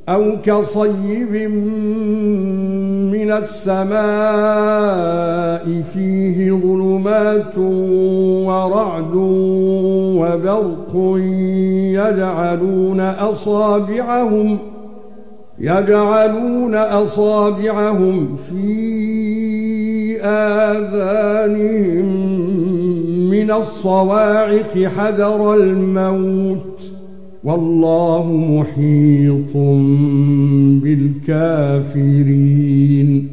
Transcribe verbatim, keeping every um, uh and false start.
أو كصيب من السماء فيه ظلمات ورعد وبرق يجعلون أصابعهم يجعلون أصابعهم في آذانهم من الصواعق حذر الموت والله محيط بالكافرين